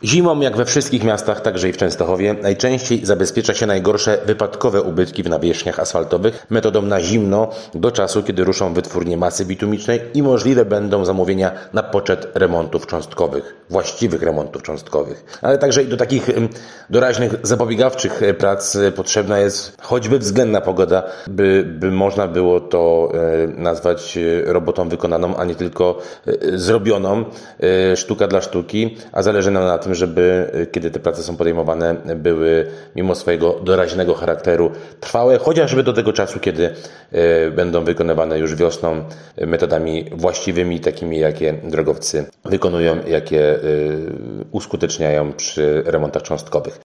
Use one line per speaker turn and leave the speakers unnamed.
Zimą, jak we wszystkich miastach, także i w Częstochowie, najczęściej zabezpiecza się najgorsze wypadkowe ubytki w nawierzchniach asfaltowych metodą na zimno do czasu, kiedy ruszą wytwórnie masy bitumicznej i możliwe będą zamówienia na poczet remontów cząstkowych, właściwych remontów cząstkowych. Ale także i do takich doraźnych, zapobiegawczych prac potrzebna jest choćby względna pogoda, by można było to nazwać robotą wykonaną, a nie tylko zrobioną, sztuka dla sztuki, a zależy nam na tym, żeby kiedy te prace są podejmowane, były mimo swojego doraźnego charakteru trwałe, chociażby do tego czasu, kiedy będą wykonywane już wiosną metodami właściwymi, takimi jakie drogowcy wykonują, jakie uskuteczniają przy remontach cząstkowych.